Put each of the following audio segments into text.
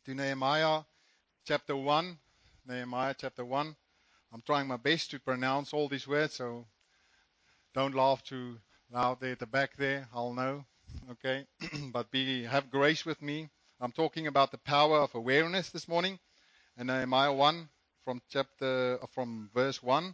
to Nehemiah chapter 1. Nehemiah chapter 1. I'm trying my best to pronounce all these words, so don't laugh too loud there at the back there. I'll know. Okay? But have grace with me. I'm talking about the power of awareness this morning. And Nehemiah 1 from verse 1.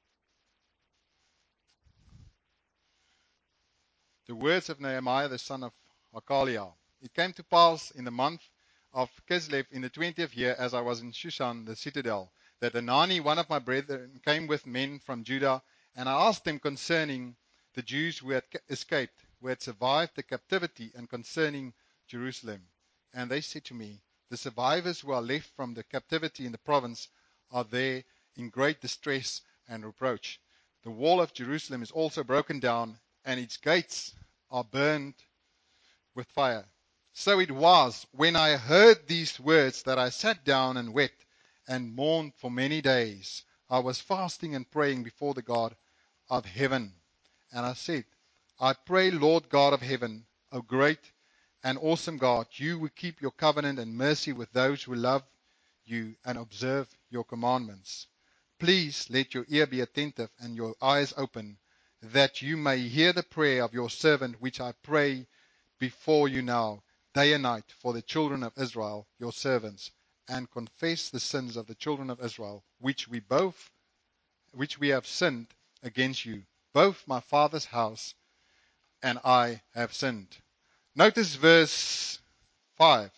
The words of Nehemiah the son of Hakaliah. It came to pass in the month of Kislev in the 20th year, as I was in Shushan the citadel, that Anani, one of my brethren, came with men from Judah, and I asked them concerning the Jews who had escaped, who had survived the captivity, and concerning Jerusalem. And they said to me, the survivors who are left from the captivity in the province are there in great distress and reproach. The wall of Jerusalem is also broken down, and its gates are burned with fire. So it was, when I heard these words, that I sat down and wept and mourned for many days. I was fasting and praying before the God of heaven. And I said, I pray, Lord God of heaven, O great and awesome God, you who keep your covenant and mercy with those who love you and observe your commandments. Please let your ear be attentive and your eyes open, that you may hear the prayer of your servant, which I pray before you now, day and night, for the children of Israel, your servants, and confess the sins of the children of Israel, which we have sinned against you. Both my father's house and I have sinned. Notice verse 4.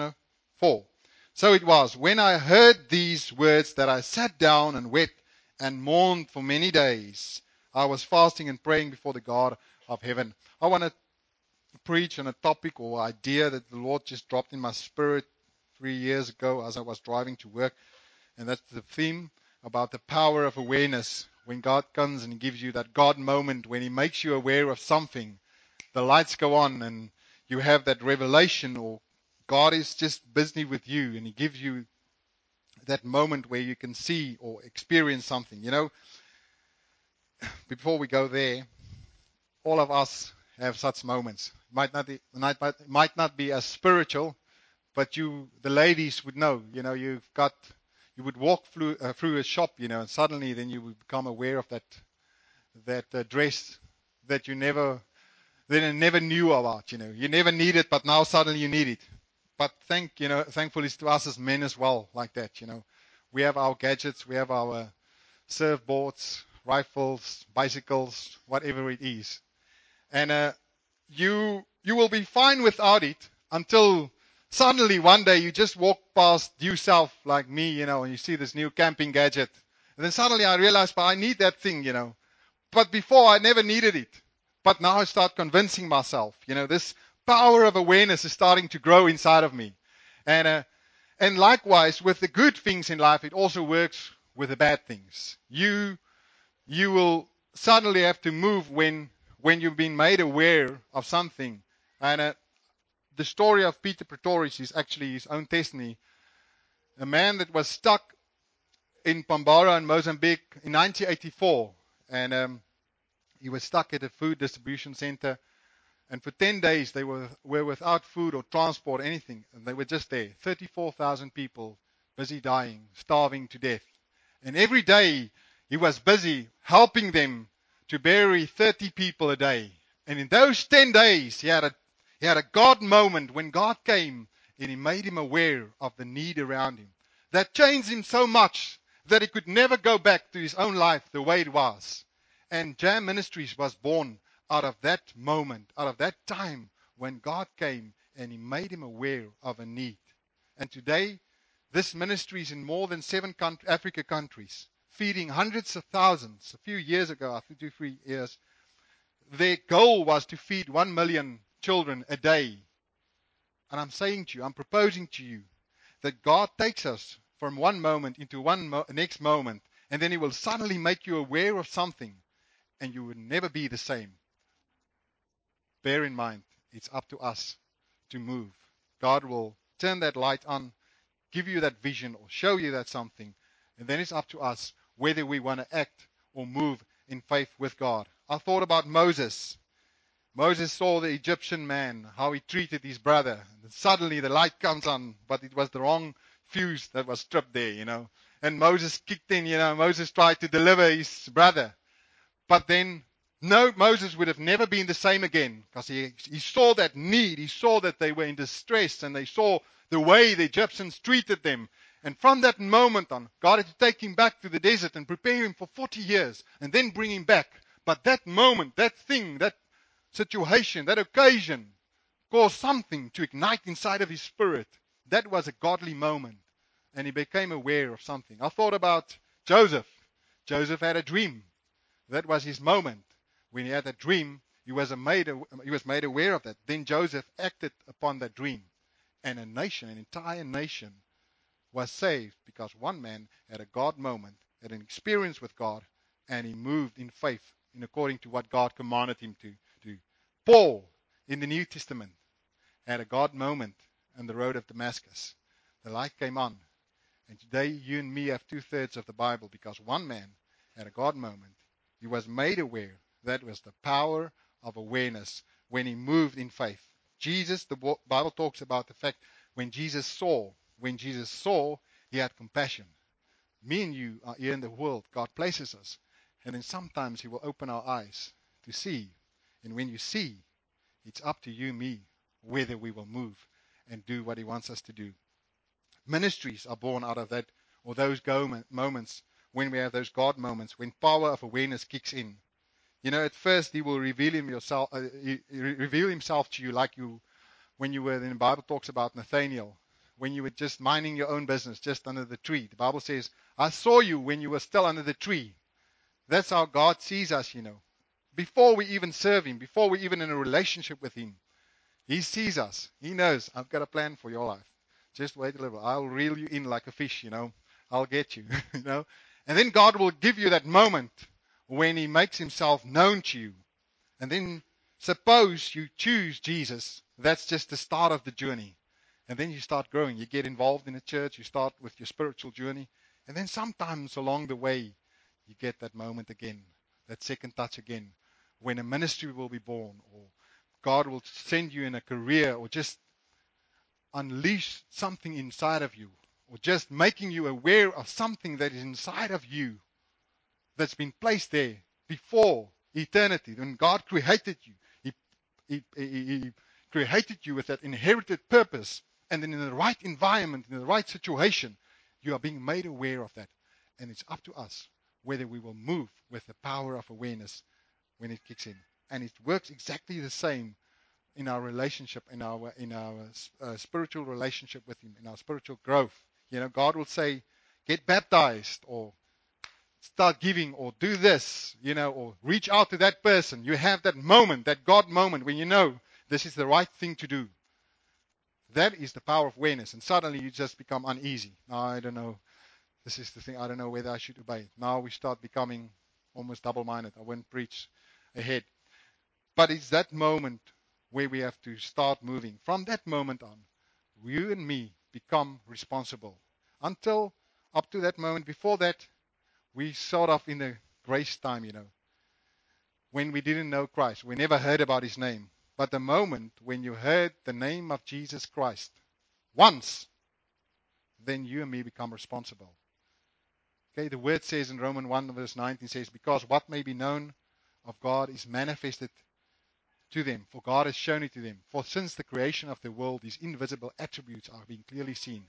So it was, when I heard these words, that I sat down and wept and mourned for many days. I was fasting and praying before the God of heaven. I want to preach on a topic or idea that the Lord just dropped in my spirit 3 years ago as I was driving to work. And that's the theme about the power of awareness. When God comes and He gives you that God moment, when He makes you aware of something, the lights go on and you have that revelation, or God is just busy with you and He gives you that moment where you can see or experience something. You know, before we go there, all of us have such moments. Might not be as spiritual, but the ladies would know. You know, you would walk through a shop, you know, and suddenly then you would become aware of that dress that you never knew about. You know, you never need it, but now suddenly you need it. But thankfully to us as men as well, like that. You know, we have our gadgets, we have our surfboards, rifles, bicycles, whatever it is. And you will be fine without it until suddenly one day you just walk past yourself like me, you know, and you see this new camping gadget. And then suddenly I realize, but I need that thing, you know. But before I never needed it. But now I start convincing myself, you know, this power of awareness is starting to grow inside of me. And likewise with the good things in life, it also works with the bad things. You will suddenly have to move when you've been made aware of something. And the story of Peter Pretorius is actually his own testimony. A man that was stuck in Pambara in Mozambique in 1984. And he was stuck at a food distribution center. And for 10 days they were without food or transport or anything. And they were just there. 34,000 people busy dying, starving to death. And every day he was busy helping them to bury 30 people a day. And in those 10 days, he had a God moment when God came and He made him aware of the need around him. That changed him so much that he could never go back to his own life the way it was. And Jam Ministries was born out of that moment, out of that time when God came and He made him aware of a need. And today, this ministry is in more than 7 Africa countries, feeding hundreds of thousands. A few years ago, I think 2-3 years, their goal was to feed 1 million children a day. And I'm saying to you, I'm proposing to you, that God takes us from one moment into next moment, and then He will suddenly make you aware of something, and you will never be the same. Bear in mind, it's up to us to move. God will turn that light on, give you that vision or show you that something, and then it's up to us whether we want to act or move in faith with God. I thought about Moses. Moses saw the Egyptian man, how he treated his brother. And suddenly the light comes on, but it was the wrong fuse that was stripped there. And Moses kicked in, Moses tried to deliver his brother. But then, no, Moses would have never been the same again, because he saw that need. He saw that they were in distress, and they saw the way the Egyptians treated them. And from that moment on, God had to take him back to the desert and prepare him for 40 years, and then bring him back. But that moment, that thing, that situation, that occasion, caused something to ignite inside of his spirit. That was a godly moment. And he became aware of something. I thought about Joseph. Joseph had a dream. That was his moment. When he had that dream, he was made aware of that. Then Joseph acted upon that dream. And an entire nation, was saved because one man had a God moment, had an experience with God, and he moved in faith in according to what God commanded him to do. Paul, in the New Testament, had a God moment on the road of Damascus. The light came on. And today you and me have 2/3 of the Bible because one man had a God moment. He was made aware. That was the power of awareness when he moved in faith. Jesus, the Bible talks about the fact when Jesus saw, he had compassion. Me and you are here in the world. God places us. And then sometimes he will open our eyes to see. And when you see, it's up to you, me, whether we will move and do what he wants us to do. Ministries are born out of that, or those moments when we have those God moments, when power of awareness kicks in. At first he will reveal himself to you like when you were, in the Bible talks about Nathaniel, when you were just minding your own business, just under the tree. The Bible says, I saw you when you were still under the tree. That's how God sees us, Before we even serve him, before we're even in a relationship with him, he sees us. He knows, I've got a plan for your life. Just wait a little. I'll reel you in like a fish, I'll get you, And then God will give you that moment when he makes himself known to you. And then suppose you choose Jesus. That's just the start of the journey. And then you start growing. You get involved in a church. You start with your spiritual journey. And then sometimes along the way, you get that moment again, that second touch again, when a ministry will be born, or God will send you in a career, or just unleash something inside of you, or just making you aware of something that is inside of you that's been placed there before eternity. When God created you, He created you with that inherited purpose, and then in the right environment, in the right situation, you are being made aware of that. And it's up to us whether we will move with the power of awareness when it kicks in. And it works exactly the same in our relationship, in our spiritual relationship with him, in our spiritual growth. God will say, get baptized, or start giving, or do this, or reach out to that person. You have that moment, that God moment, when you know this is the right thing to do. That is the power of awareness. And suddenly you just become uneasy. Now, I don't know. This is the thing. I don't know whether I should obey. Now we start becoming almost double-minded. I won't preach ahead. But it's that moment where we have to start moving. From that moment on, you and me become responsible. Until up to that moment, before that, we sort of in the grace time, when we didn't know Christ. We never heard about his name. But the moment when you heard the name of Jesus Christ once, then you and me become responsible. Okay, the word says in Romans 1 verse 19 says, because what may be known of God is manifested to them, for God has shown it to them. For since the creation of the world, his invisible attributes are being clearly seen.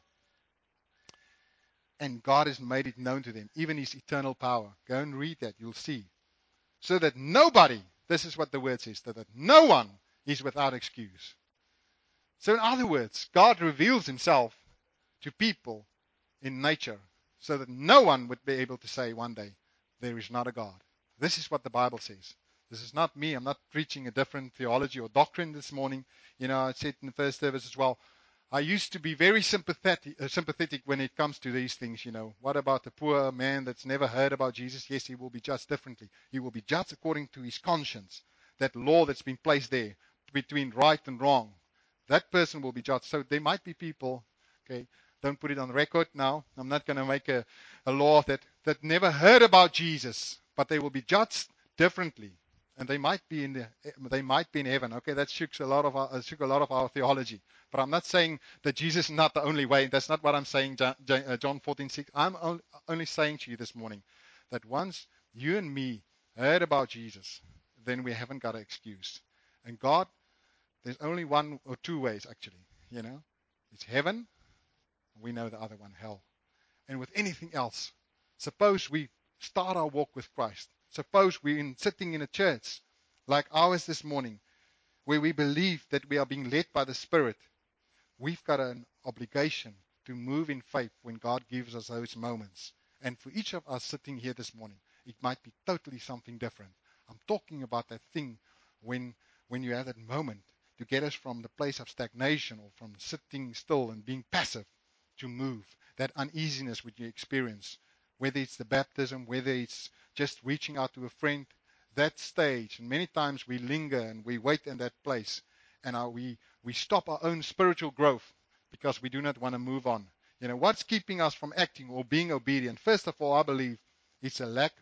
And God has made it known to them, even his eternal power. Go and read that, you'll see. So that nobody, this is what the word says, that no one is without excuse. So in other words, God reveals himself to people in nature, so that no one would be able to say one day, there is not a God. This is what the Bible says. This is not me. I'm not preaching a different theology or doctrine this morning. I said in the first service as well, I used to be very sympathetic when it comes to these things. What about the poor man that's never heard about Jesus? Yes, he will be judged differently. He will be judged according to his conscience, that law that's been placed there between right and wrong. That person will be judged. So there might be people, okay, don't put it on record now. I'm not going to make a law that never heard about Jesus, but they will be judged differently. And they might be in heaven. Okay, that shook a lot of our theology. But I'm not saying that Jesus is not the only way. That's not what I'm saying. John 14:6. I'm only saying to you this morning that once you and me heard about Jesus, then we haven't got an excuse. And God, there's only one or two ways actually. It's heaven. We know the other one, hell. And with anything else, suppose we start our walk with Christ. Suppose we're sitting in a church like ours this morning, where we believe that we are being led by the Spirit. We've got an obligation to move in faith when God gives us those moments. And for each of us sitting here this morning, it might be totally something different. I'm talking about that thing when you have that moment to get us from the place of stagnation or from sitting still and being passive to move, that uneasiness which you experience, whether it's the baptism, whether it's just reaching out to a friend, that stage. And many times we linger and we wait in that place, and we stop our own spiritual growth because we do not want to move on. What's keeping us from acting or being obedient? First of all, I believe it's a lack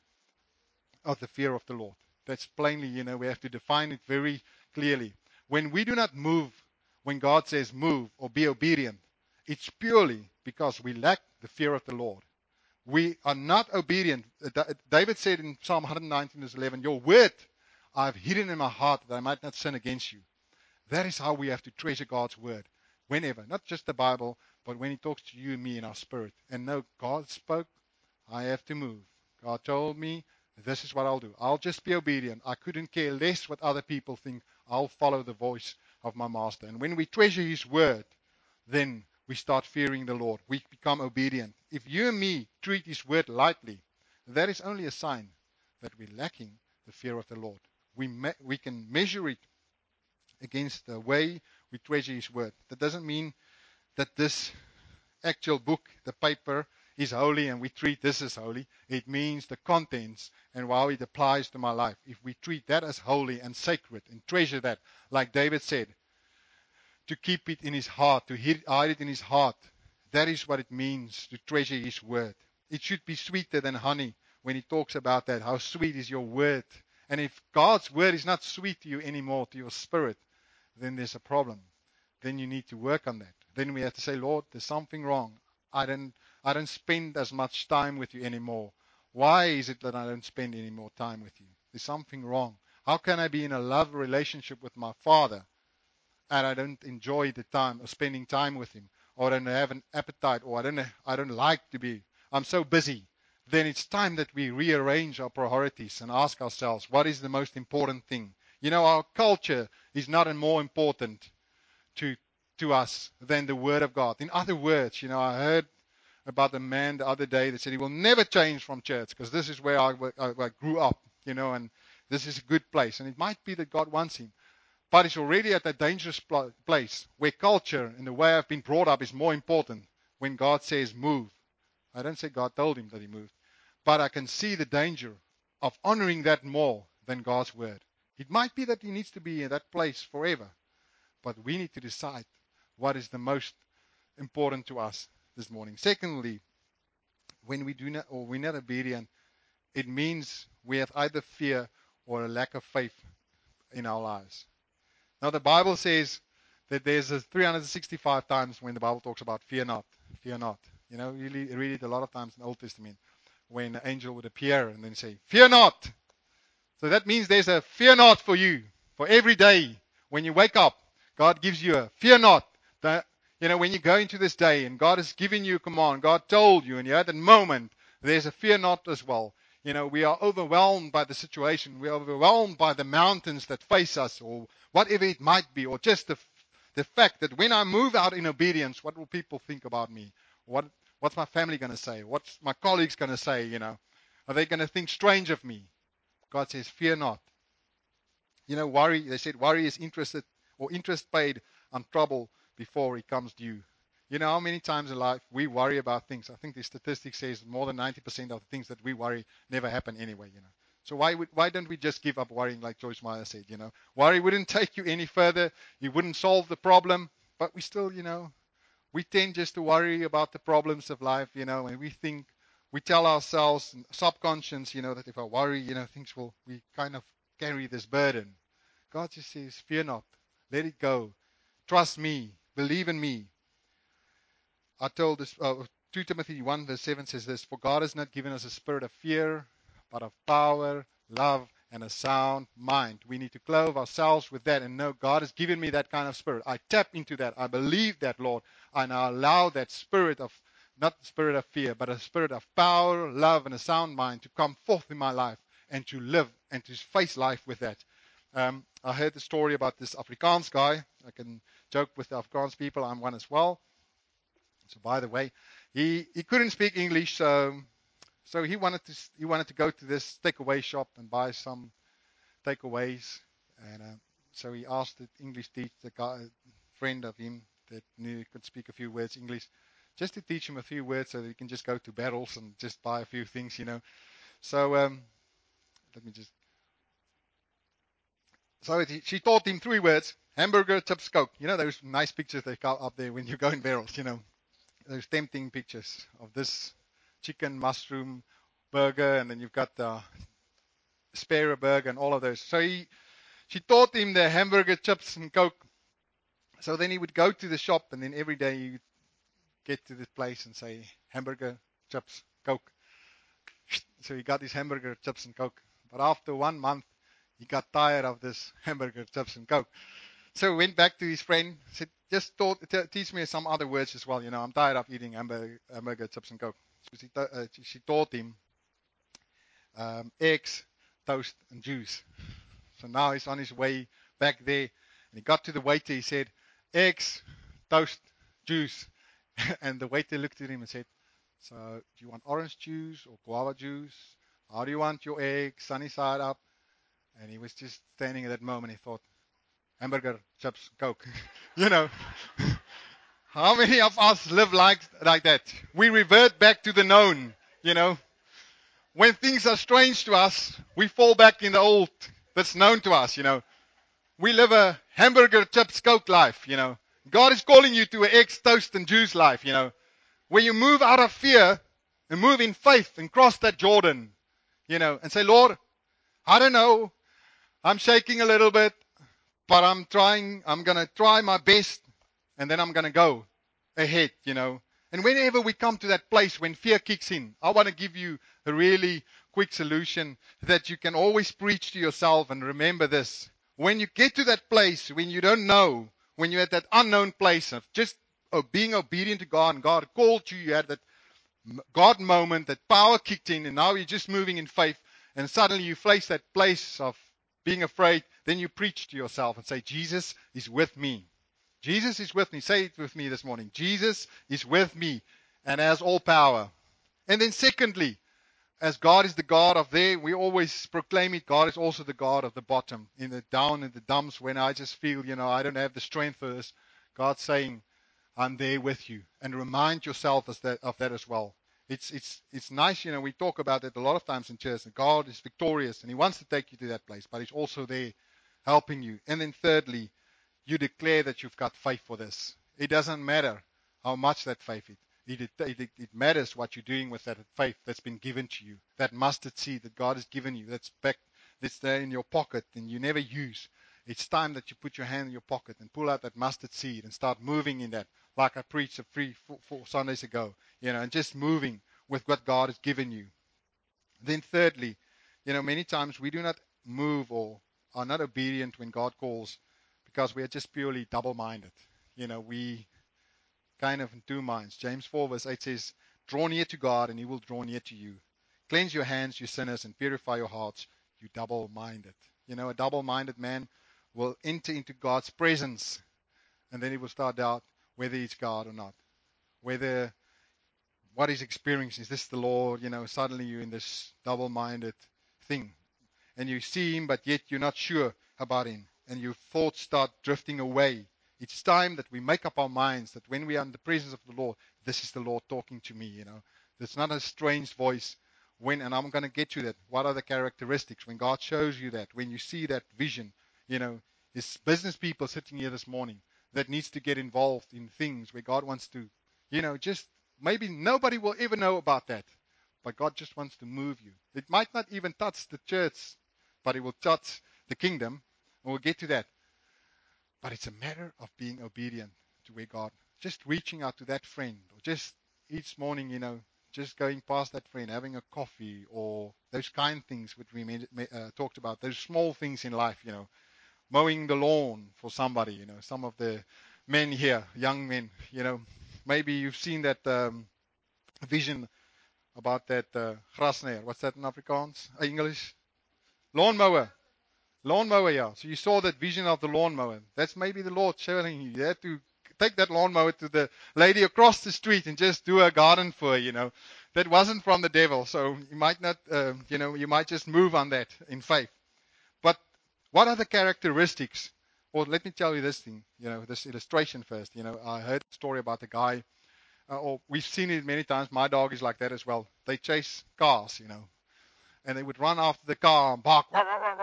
of the fear of the Lord. That's plainly, we have to define it very clearly. When we do not move, when God says move or be obedient, it's purely because we lack the fear of the Lord. We are not obedient. David said in Psalm 119, verse 11, your word I've hidden in my heart that I might not sin against you. That is how we have to treasure God's word. Whenever, not just the Bible, but when he talks to you and me in our spirit. And no, God spoke, I have to move. God told me, this is what I'll do. I'll just be obedient. I couldn't care less what other people think. I'll follow the voice of my master. And when we treasure his word, then we start fearing the Lord. We become obedient. If you and me treat his word lightly, that is only a sign that we're lacking the fear of the Lord. We can measure it against the way we treasure his word. That doesn't mean that this actual book, the paper, is holy and we treat this as holy. It means the contents and how it applies to my life. If we treat that as holy and sacred and treasure that, like David said, to keep it in his heart, to hide it in his heart, that is what it means to treasure his word. It should be sweeter than honey when he talks about that. How sweet is your word? And if God's word is not sweet to you anymore, to your spirit, then there's a problem. Then you need to work on that. Then we have to say, Lord, there's something wrong. I don't spend as much time with you anymore. Why is it that I don't spend any more time with you? There's something wrong. How can I be in a love relationship with my Father and I don't enjoy the time of spending time with him, or I don't have an appetite, or I don't like to be, I'm so busy? Then it's time that we rearrange our priorities and ask ourselves, what is the most important thing? Our culture is not more important to us than the Word of God. In other words, I heard about a man the other day that said he will never change from church because this is where I grew up, and this is a good place. And it might be that God wants him. But it's already at a dangerous place where culture and the way I've been brought up is more important when God says move. I don't say God told him that he moved. But I can see the danger of honoring that more than God's word. It might be that he needs to be in that place forever. But we need to decide what is the most important to us this morning. Secondly, when we do not, or we're not obedient, it means we have either fear or a lack of faith in our lives. Now the Bible says that there's 365 times when the Bible talks about fear not, fear not. You read it a lot of times in the Old Testament when an angel would appear and then say, fear not. So that means there's a fear not for you. For every day when you wake up, God gives you a fear not. When you go into this day and God has given you a command, God told you, and you had that moment, there's a fear not as well. We are overwhelmed by the situation. We are overwhelmed by the mountains that face us, or whatever it might be, or just the fact that when I move out in obedience, what will people think about me? What's my family going to say? What's my colleagues going to say? Are they going to think strange of me? God says, fear not. Worry, they said worry is interest paid on trouble before it comes due. How many times in life we worry about things? I think the statistic says more than 90% of the things that we worry never happen anyway, So why don't we just give up worrying, like Joyce Meyer said, Worry wouldn't take you any further. You wouldn't solve the problem. But we still, we tend just to worry about the problems of life, and we tell ourselves, subconscious, that if I worry, things we kind of carry this burden. God just says, fear not. Let it go. Trust me. Believe in me. I told this, 2 Timothy 1 verse 7 says this, for God has not given us a spirit of fear, but of power, love, and a sound mind. We need to clothe ourselves with that and know God has given me that kind of spirit. I tap into that. I believe that, Lord. And I allow that spirit of, not the spirit of fear, but a spirit of power, love, and a sound mind to come forth in my life and to live and to face life with that. I heard the story about this Afrikaans guy. I can joke with the Afrikaans people. I'm one as well. So by the way, he couldn't speak English, so he wanted to go to this takeaway shop and buy some takeaways, and so he asked the English teacher, the guy, friend of him that knew could speak a few words English, just to teach him a few words so that he can just go to Barrels and just buy a few things, you know. So let me just. So she taught him 3 words: hamburger, chips, Coke. You know those nice pictures they got up there when you go in Barrels, you know. Those tempting pictures of this chicken mushroom burger, and then you've got the spare burger and all of those. So she taught him the hamburger, chips, and Coke. So then he would go to the shop, and then every day he would get to this place and say, hamburger, chips, Coke. So he got his hamburger, chips, and Coke. But after 1 month, he got tired of this hamburger, chips, and Coke. So he went back to his friend, said, just teach me some other words as well. You know, I'm tired of eating hamburger, chips, and Coke. So she taught him eggs, toast, and juice. So now he's on his way back there, and he got to the waiter. He said, eggs, toast, juice. And the waiter looked at him and said, so do you want orange juice or guava juice? How do you want your eggs, sunny side up? And he was just standing at that moment. He thought, hamburger, chips, Coke. You know, how many of us live like that? We revert back to the known, you know. When things are strange to us, we fall back in the old that's known to us, you know. We live a hamburger, chips, Coke life, you know. God is calling you to an eggs, toast, and juice life, you know. Where you move out of fear and move in faith and cross that Jordan, you know, and say, Lord, I don't know. I'm shaking a little bit, but I'm going to try my best, and then I'm going to go ahead, you know. And whenever we come to that place when fear kicks in, I want to give you a really quick solution that you can always preach to yourself and remember this. When you get to that place, when you don't know, when you're at that unknown place of just being obedient to God, and God called you, you had that God moment, that power kicked in, and now you're just moving in faith, and suddenly you face that place of being afraid, then you preach to yourself and say, Jesus is with me. Jesus is with me. Say it with me this morning. Jesus is with me and has all power. And then secondly, as God is the God of there, we always proclaim it, God is also the God of the bottom, in the down, in the dumps, when I just feel, you know, I don't have the strength for this. God's saying, I'm there with you. And remind yourself of that as well. It's nice, you know, we talk about it a lot of times in church, and God is victorious, and He wants to take you to that place, but He's also there helping you. And then thirdly, you declare that you've got faith for this. It doesn't matter how much that faith is. It matters what you're doing with that faith that's been given to you. That mustard seed that God has given you, that's there in your pocket and you never use. It's time that you put your hand in your pocket and pull out that mustard seed and start moving in that, like I preached 4 Sundays ago, you know, and just moving with what God has given you. Then thirdly, you know, many times we do not move or are not obedient when God calls because we are just purely double-minded. You know, we kind of in 2 minds. James 4 verse 8 says, draw near to God and He will draw near to you. Cleanse your hands, you sinners, and purify your hearts, you double-minded. You know, a double-minded man will enter into God's presence, and then he will start doubt whether he's God or not. Whether what he's experiencing, is this the Lord? You know, suddenly you're in this double-minded thing. And you see Him, but yet you're not sure about Him. And your thoughts start drifting away. It's time that we make up our minds that when we are in the presence of the Lord, this is the Lord talking to me, you know. It's not a strange voice. And I'm going to get to that. What are the characteristics? When God shows you that, when you see that vision, you know, there's business people sitting here this morning that needs to get involved in things where God wants to, you know, just maybe nobody will ever know about that. But God just wants to move you. It might not even touch the church, but it will touch the kingdom. And we'll get to that. But it's a matter of being obedient to where God, just reaching out to that friend, or just each morning, just going past that friend, having a coffee, or those kind things which we talked about, those small things in life, mowing the lawn for somebody, some of the men here, young men, maybe you've seen that vision about that grasnier. What's that in Afrikaans? English? Lawnmower. Lawnmower, yeah. So you saw that vision of the lawnmower. That's maybe the Lord showing you. You have to take that lawnmower to the lady across the street and just do a garden for her, That wasn't from the devil. So you might not, you might just move on that in faith. But what are the characteristics? Well, let me tell you this thing, this illustration first. I heard a story about a guy, or we've seen it many times. My dog is like that as well. They chase cars, and they would run after the car and bark,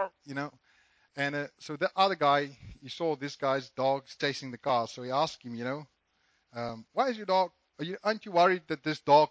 And so the other guy, he saw this guy's dog chasing the car. So he asked him, why is your dog, aren't you worried that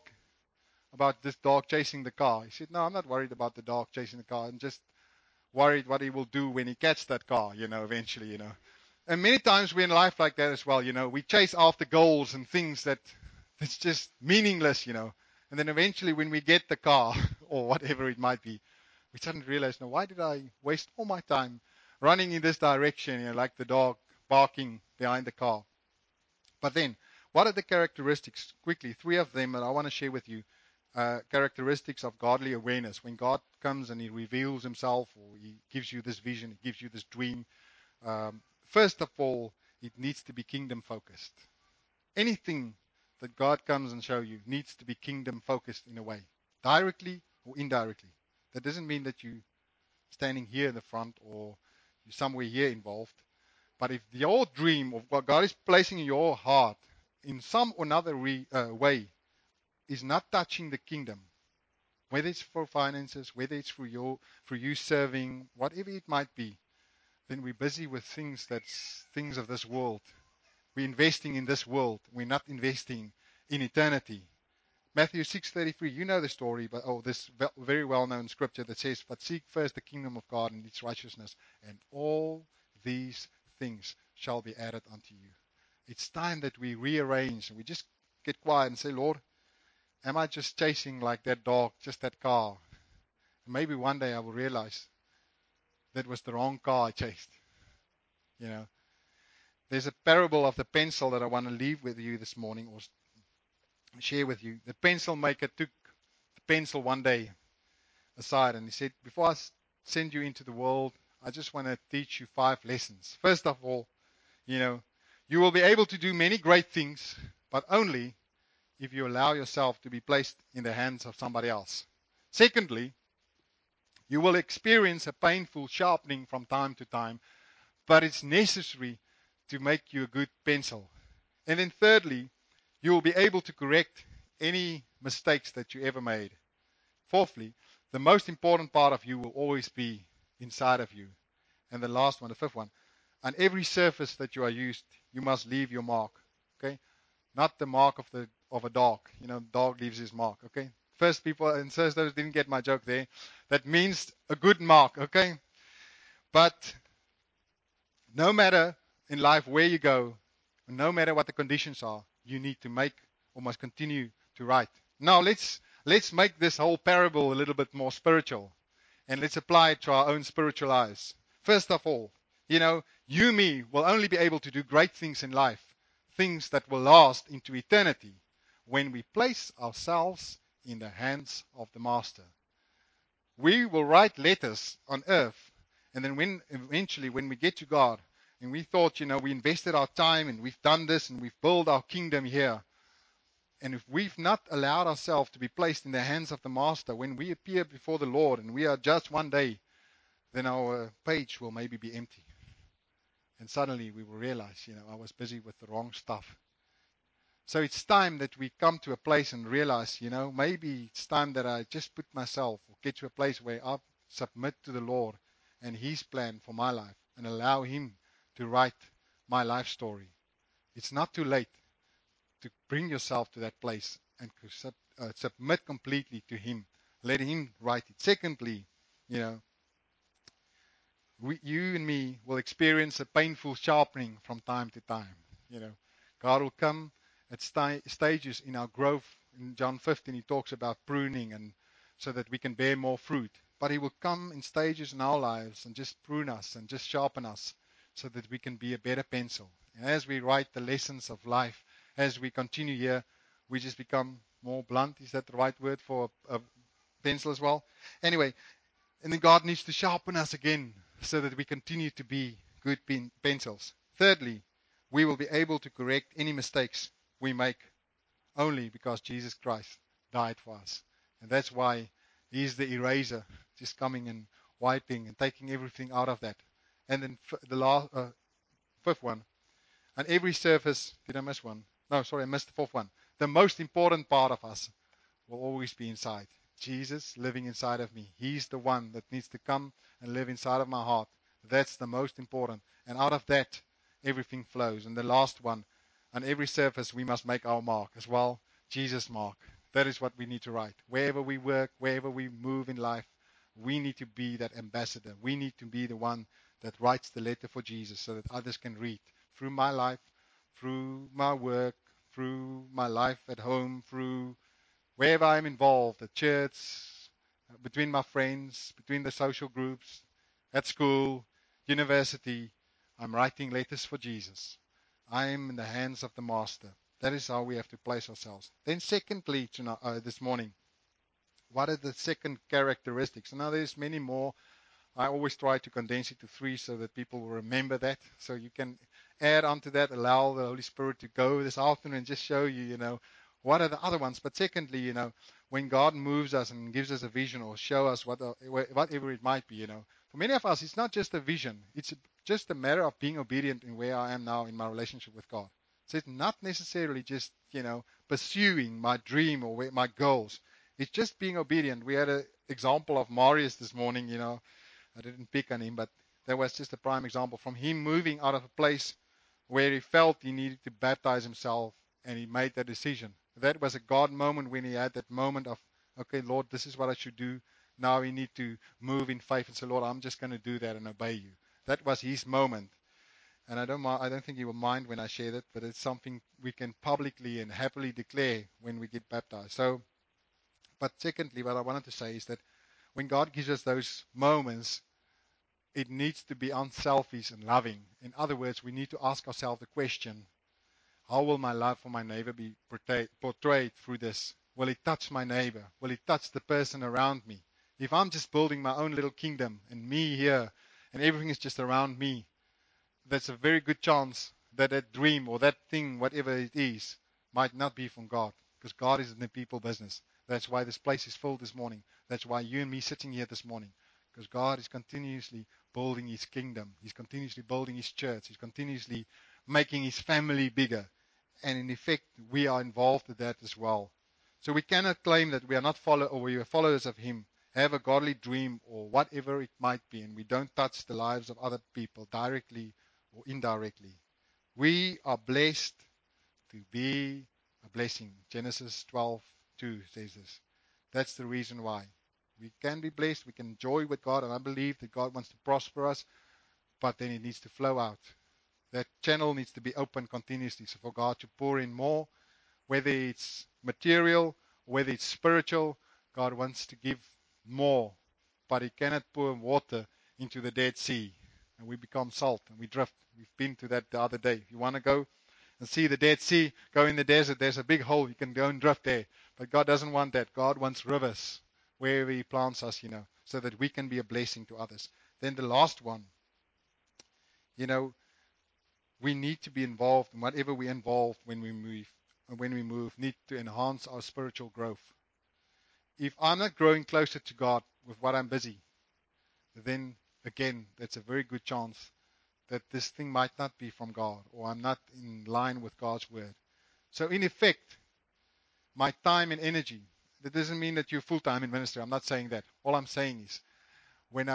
about this dog chasing the car? He said, no, I'm not worried about the dog chasing the car. I'm just worried what he will do when he catches that car, eventually. And many times we're in life like that as well, we chase after goals and things that's just meaningless, And then eventually when we get the car or whatever it might be, we suddenly realize, why did I waste all my time running in this direction, like the dog barking behind the car? But then, what are the characteristics? Quickly, 3 of them that I want to share with you. Characteristics of godly awareness. When God comes and He reveals Himself, or He gives you this vision, He gives you this dream. First of all, it needs to be kingdom focused. Anything that God comes and show you needs to be kingdom focused in a way, directly or indirectly. That doesn't mean that you standing here in the front or you're somewhere here involved. But if your dream of what God is placing in your heart in some or another way is not touching the kingdom, whether it's for finances, whether it's for you serving, whatever it might be, then we're busy with things of this world. We're investing in this world. We're not investing in eternity. Matthew 6:33, you know the story, but this very well-known scripture that says, but seek first the kingdom of God and its righteousness, and all these things shall be added unto you. It's time that we rearrange and we just get quiet and say, Lord, am I just chasing like that dog, just that car? And maybe one day I will realize that was the wrong car I chased. There's a parable of the pencil that I want to leave with you this morning, or share with you. The pencil maker took the pencil one day aside and he said, before I send you into the world, I just want to teach you 5 lessons. First of all, you will be able to do many great things, but only if you allow yourself to be placed in the hands of somebody else. Secondly, you will experience a painful sharpening from time to time, but it's necessary to make you a good pencil. And then thirdly, you will be able to correct any mistakes that you ever made. Fourthly, the most important part of you will always be inside of you. And the last one, the 5th one, on every surface that you are used, you must leave your mark. Okay? Not the mark of a dog. Dog leaves his mark. Okay? First people and sisters didn't get my joke there. That means a good mark. Okay? But no matter in life where you go, no matter what the conditions are, you need to make or must continue to write. Now let's make this whole parable a little bit more spiritual, and let's apply it to our own spiritual lives. First of all, you, me, will only be able to do great things in life, things that will last into eternity, when we place ourselves in the hands of the Master. We will write letters on earth, and then eventually when we get to God, and we thought, we invested our time and we've done this and we've built our kingdom here. And if we've not allowed ourselves to be placed in the hands of the Master, when we appear before the Lord and we are judged one day, then our page will maybe be empty. And suddenly we will realize, I was busy with the wrong stuff. So it's time that we come to a place and realize, maybe it's time that I just put myself or get to a place where I submit to the Lord and His plan for my life and allow Him to write my life story. It's not too late to bring yourself to that place and to submit completely to Him. Let Him write it. Secondly, You and me will experience a painful sharpening from time to time. You know, God will come at stages in our growth. In John 15, he talks about pruning and so that we can bear more fruit. But he will come in stages in our lives and just prune us and just sharpen us so that we can be a better pencil. And as we write the lessons of life, as we continue here, we just become more blunt. Is that the right word for a pencil as well? Anyway, and then God needs to sharpen us again so that we continue to be good pencils. Thirdly, we will be able to correct any mistakes we make only because Jesus Christ died for us. And that's why He's the eraser, just coming and wiping and taking everything out of that. And then fifth one, on every surface, did I miss one? No, sorry, I missed the fourth one. The most important part of us will always be inside. Jesus living inside of me. He's the one that needs to come and live inside of my heart. That's the most important. And out of that, everything flows. And the last one, on every surface, we must make our mark as well. Jesus' mark. That is what we need to write. Wherever we work, wherever we move in life, we need to be that ambassador. We need to be the one that writes the letter for Jesus so that others can read through my life, through my work, through my life at home, through wherever I'm involved, at church, between my friends, between the social groups, at school, university, I'm writing letters for Jesus. I'm in the hands of the Master. That is how we have to place ourselves. Then secondly, this morning, what are the second characteristics? Now there's many more. I always try to condense it to 3 so that people will remember that. So you can add onto that, allow the Holy Spirit to go this afternoon and just show you, what are the other ones. But secondly, when God moves us and gives us a vision or show us whatever it might be, for many of us, it's not just a vision. It's just a matter of being obedient in where I am now in my relationship with God. So it's not necessarily just, pursuing my dream or my goals. It's just being obedient. We had an example of Marius this morning, I didn't pick on him, but that was just a prime example from him moving out of a place where he felt he needed to baptize himself, and he made that decision. That was a God moment when he had that moment of, okay, Lord, this is what I should do. Now we need to move in faith and say, Lord, I'm just going to do that and obey you. That was his moment. And I don't think he will mind when I share that, but it's something we can publicly and happily declare when we get baptized. But secondly, what I wanted to say is that when God gives us those moments, it needs to be unselfish and loving. In other words, we need to ask ourselves the question, how will my love for my neighbor be portrayed through this? Will it touch my neighbor? Will it touch the person around me? If I'm just building my own little kingdom and me here and everything is just around me, there's a very good chance that that dream or that thing, whatever it is, might not be from God, because God is in the people business. That's why this place is full this morning. That's why you and me sitting here this morning, because God is continuously building his kingdom. He's continuously building his church. He's continuously making his family bigger. And in effect, we are involved with that as well. So we cannot claim that we are not we are followers of him, have a godly dream or whatever it might be, and we don't touch the lives of other people directly or indirectly. We are blessed to be a blessing. Genesis 12:2 says this. That's the reason why. We can be blessed, we can enjoy with God, and I believe that God wants to prosper us, but then it needs to flow out. That channel needs to be open continuously, so for God to pour in more, whether it's material, whether it's spiritual, God wants to give more, but he cannot pour water into the Dead Sea, and we become salt, and we drift. We've been to that the other day. If you want to go and see the Dead Sea, go in the desert. There's a big hole. You can go and drift there. But God doesn't want that. God wants rivers wherever he plants us, so that we can be a blessing to others. Then the last one, you know, we need to be involved in whatever we involve when we move, need to enhance our spiritual growth. If I'm not growing closer to God with what I'm busy, then again, that's a very good chance that this thing might not be from God, or I'm not in line with God's word. So in effect, my time and energy, that doesn't mean that you're full-time in ministry. I'm not saying that. All I'm saying is when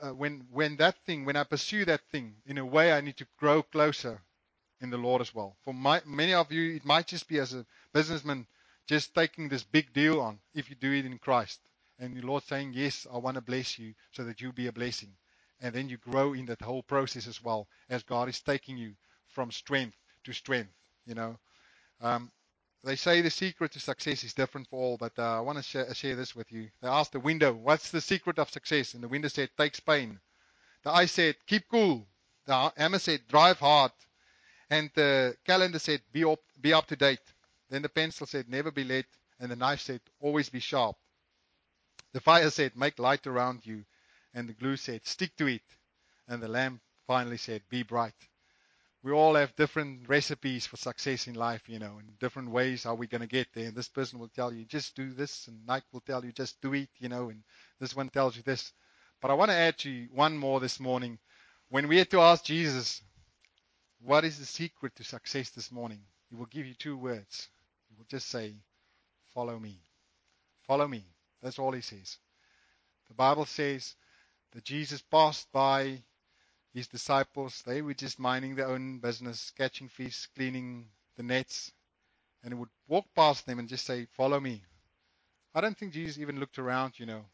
I pursue that thing, in a way I need to grow closer in the Lord as well. For many of you, it might just be as a businessman just taking this big deal on if you do it in Christ. And the Lord saying, yes, I want to bless you so that you be a blessing. And then you grow in that whole process as well, as God is taking you from strength to strength, you know. Um, they say the secret to success is different for all, but I want to share this with you. They asked the window, what's the secret of success? And the window said, take Spain. The eye said, keep cool. The hammer said, drive hard. And the calendar said, be up to date. Then the pencil said, never be late. And the knife said, always be sharp. The fire said, make light around you. And the glue said, stick to it. And the lamp finally said, be bright. We all have different recipes for success in life, you know, and different ways how we're going to get there. And this person will tell you, just do this. And Nike will tell you, just do it, you know, and this one tells you this. But I want to add to you one more this morning. When we had to ask Jesus, what is the secret to success this morning? He will give you two words. He will just say, follow me. Follow me. That's all he says. The Bible says that Jesus passed by his disciples. They were just minding their own business, catching fish, cleaning the nets. And he would walk past them and just say, follow me. I don't think Jesus even looked around, you know.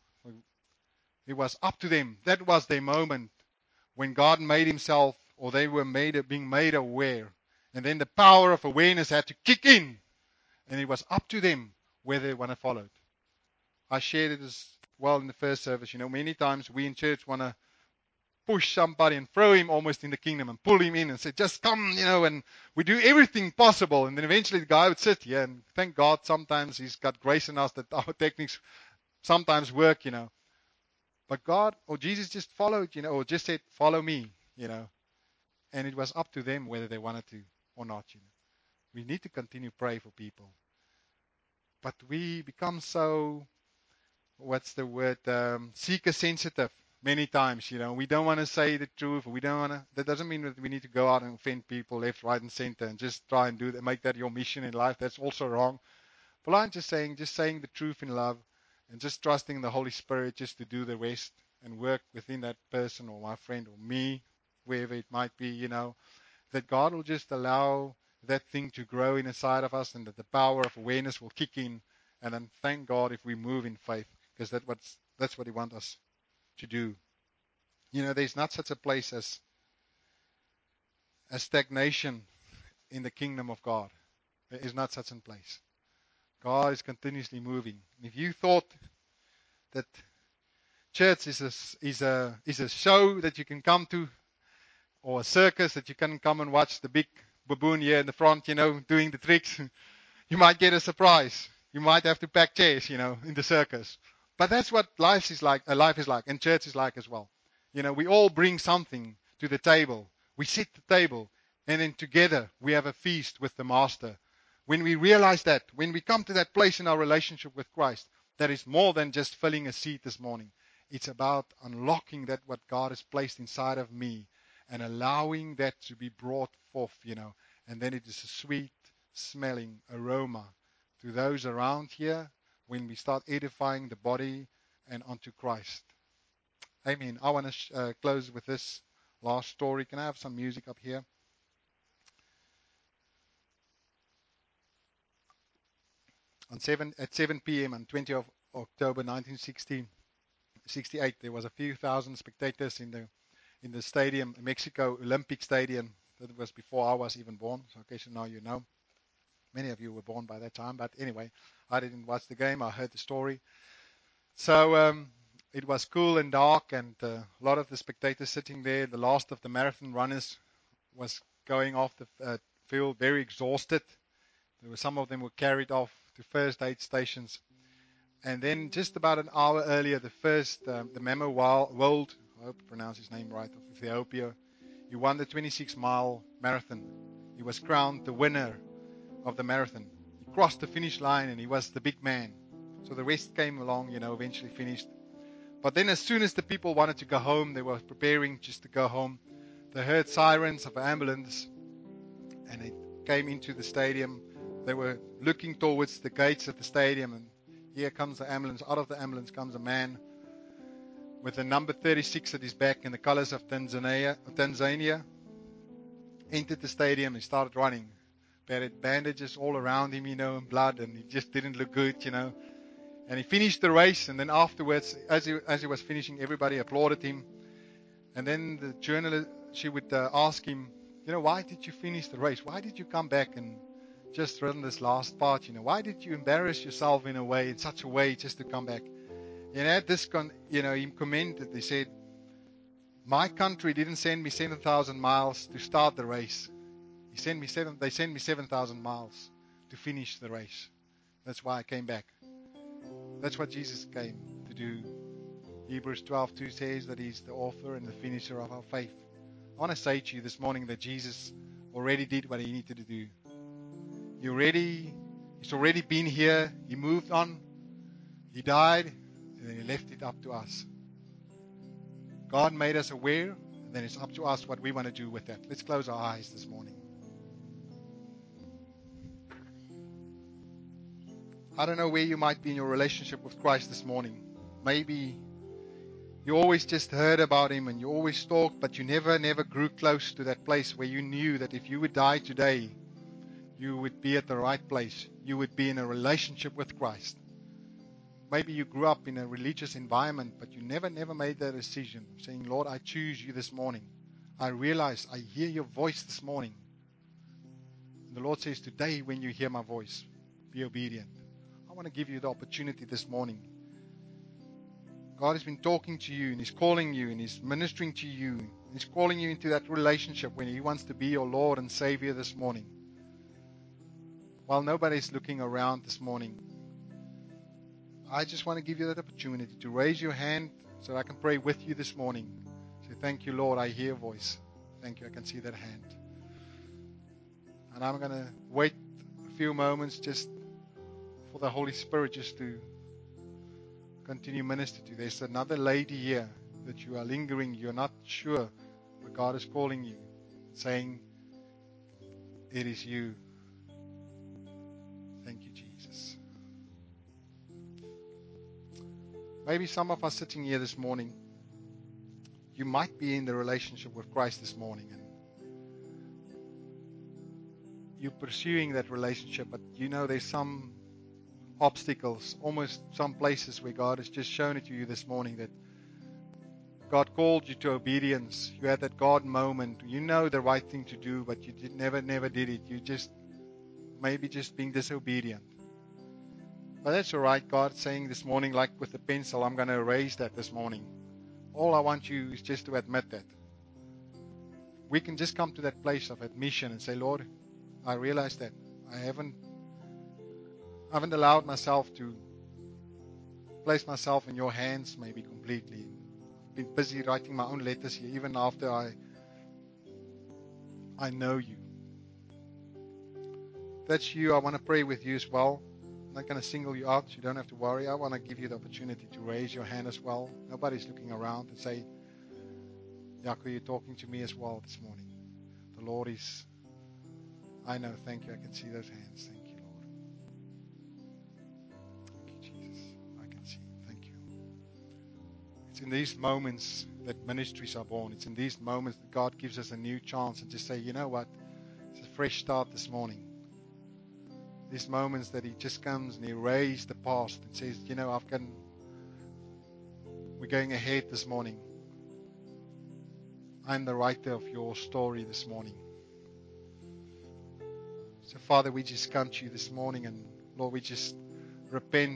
It was up to them. That was their moment when God made himself, or they were being made aware. And then the power of awareness had to kick in. And it was up to them whether they want to follow it. I shared it as well in the first service. You know, many times we in church want to push somebody and throw him almost in the kingdom and pull him in and say, just come, you know, and we do everything possible. And then eventually the guy would sit here, and thank God sometimes he's got grace in us that our techniques sometimes work, you know. But God or Jesus just followed, you know, or just said, follow me, you know. And it was up to them whether they wanted to or not, you know. We need to continue to pray for people. But we become so, what's the word, seeker sensitive many times, you know. We don't want to say the truth. We don't want to, that doesn't mean that we need to go out and offend people left, right, and center and just try and do that, make that your mission in life. That's also wrong. But I'm just saying the truth in love and just trusting the Holy Spirit just to do the rest and work within that person or my friend or me, wherever it might be, you know, that God will just allow that thing to grow inside of us and that the power of awareness will kick in. And then thank God if we move in faith, because that's what he wants us to do. You know, there's not such a place as stagnation in the kingdom of God. There is not such a place. God is continuously moving. If you thought that church is a show that you can come to, or a circus that you can come and watch the big baboon here in the front, you know, doing the tricks, you might get a surprise. You might have to pack chairs, you know, in the circus. But that's what life is like, and church is like as well. You know, we all bring something to the table. We sit at the table, and then together we have a feast with the Master. When we realize that, when we come to that place in our relationship with Christ, that is more than just filling a seat this morning. It's about unlocking that what God has placed inside of me and allowing that to be brought forth, you know. And then it is a sweet smelling aroma to those around here when we start edifying the body and onto Christ. Amen. I want to close with this last story. Can I have some music up here? At 7 p.m. on 20th of October 1968, there was a few thousand spectators in the stadium, Mexico Olympic Stadium. That was before I was even born. So in case now you know. Many of you were born by that time. But anyway, I didn't watch the game. I heard the story. So it was cool and dark, and a lot of the spectators sitting there. The last of the marathon runners was going off the field very exhausted. Some of them were carried off to first aid stations. And then just about an hour earlier, the Memo World, I hope I pronounce his name right, of Ethiopia, he won the 26-mile marathon. He was crowned the winner of the marathon. He crossed the finish line and he was the big man. So the rest came along, you know, eventually finished. But then as soon as the people wanted to go home, they were preparing just to go home, they heard sirens of an ambulance and it came into the stadium. They were looking towards the gates of the stadium, and here comes the ambulance. Out of the ambulance comes a man with the number 36 at his back in the colors of Tanzania. Entered the stadium and started running. Had bandages all around him, you know, and blood, and he just didn't look good, you know. And he finished the race, and then afterwards, as he was finishing, everybody applauded him. And then the journalist, she would ask him, why did you finish the race? Why did you come back and just run this last part? Why did you embarrass yourself in such a way just to come back? And at this, he commented, he said, my country didn't send me 7,000 miles to start the race. They sent me 7,000 miles to finish the race. That's why I came back. That's what Jesus came to do. Hebrews 12:2 says that He's the author and the finisher of our faith. I want to say to you this morning that Jesus already did what He needed to do. He's already been here. He moved on. He died, and then He left it up to us. God made us aware, and then it's up to us what we want to do with that. Let's close our eyes this morning. I don't know where you might be in your relationship with Christ this morning. Maybe you always just heard about Him and you always talked, but you never grew close to that place where you knew that if you would die today, you would be at the right place. You would be in a relationship with Christ. Maybe you grew up in a religious environment, but you never made that decision, saying, Lord, I choose you this morning. I realize I hear your voice this morning. And the Lord says, today when you hear my voice, be obedient. I want to give you the opportunity this morning. God has been talking to you and He's calling you and He's ministering to you. He's calling you into that relationship when He wants to be your Lord and Savior this morning. While nobody's looking around this morning, I just want to give you that opportunity to raise your hand so I can pray with you this morning. Say, thank you, Lord, I hear your voice. Thank you, I can see that hand. And I'm going to wait a few moments just for the Holy Spirit just to continue minister to. There's another lady here that you are lingering. You're not sure, but God is calling you, saying, it is you. Thank you, Jesus. Maybe some of us sitting here this morning, you might be in the relationship with Christ this morning and you're pursuing that relationship, but there's some obstacles, almost some places where God has just shown it to you this morning that God called you to obedience. You had that God moment. You know the right thing to do, but you never did it. You maybe just being disobedient. But that's all right. God's saying this morning, like with the pencil, I'm going to erase that this morning. All I want you is just to admit that. We can just come to that place of admission and say, Lord, I realize that I haven't allowed myself to place myself in your hands maybe completely. I've been busy writing my own letters here, even after I know you. If that's you, I want to pray with you as well. I'm not going to single you out. You don't have to worry. I want to give you the opportunity to raise your hand as well. Nobody's looking around and say, Jaco, you're talking to me as well this morning. The Lord is, I know, thank you. I can see those hands. Thank you, Lord. Thank you, Jesus. I can see. Thank you. It's in these moments that ministries are born. It's in these moments that God gives us a new chance and just say, you know what? It's a fresh start this morning. These moments that He just comes and He erases the past and says, we're going ahead this morning. I'm the writer of your story this morning. So Father, we just come to you this morning and Lord, we just repent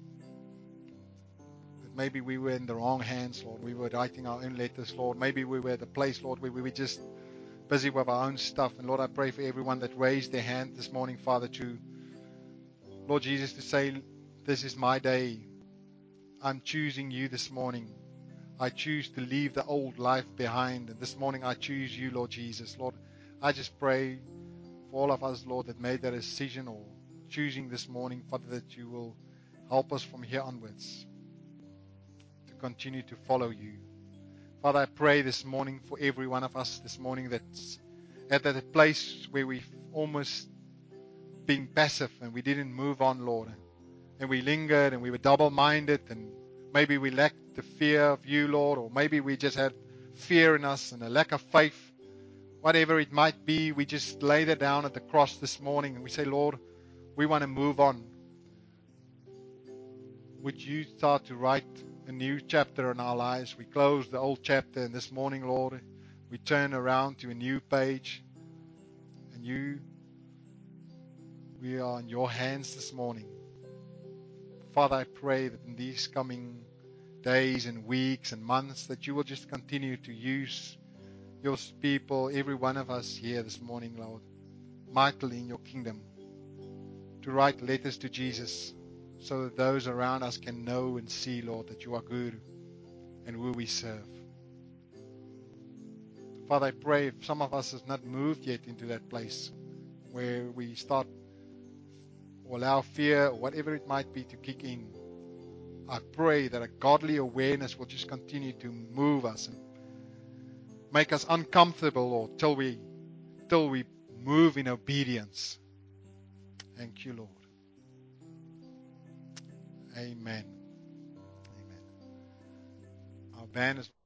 that maybe we were in the wrong hands, Lord. We were writing our own letters, Lord. Maybe we were at the place, Lord, where we were just busy with our own stuff. And Lord, I pray for everyone that raised their hand this morning, Father, to Lord Jesus, to say, this is my day. I'm choosing you this morning. I choose to leave the old life behind. And this morning I choose you, Lord Jesus. Lord, I just pray for all of us, Lord, that made that decision or choosing this morning, Father, that you will help us from here onwards to continue to follow you. Father, I pray this morning for every one of us this morning that's at that place where we've almost been passive and we didn't move on, Lord. And we lingered and we were double-minded and maybe we lacked the fear of you, Lord, or maybe we just had fear in us and a lack of faith. Whatever it might be, we just lay that down at the cross this morning and we say, Lord, we want to move on. Would you start to write a new chapter in our lives. We close the old chapter, and this morning, Lord, we turn around to a new page. And we are in your hands this morning. Father, I pray that in these coming days and weeks and months that you will just continue to use your people, every one of us here this morning, Lord, mightily in your kingdom, to write letters to Jesus so that those around us can know and see, Lord, that you are good and who we serve. Father, I pray if some of us have not moved yet into that place where we start or allow fear or whatever it might be to kick in, I pray that a godly awareness will just continue to move us and make us uncomfortable, Lord, till we move in obedience. Thank you, Lord. Amen. Amen. Our band is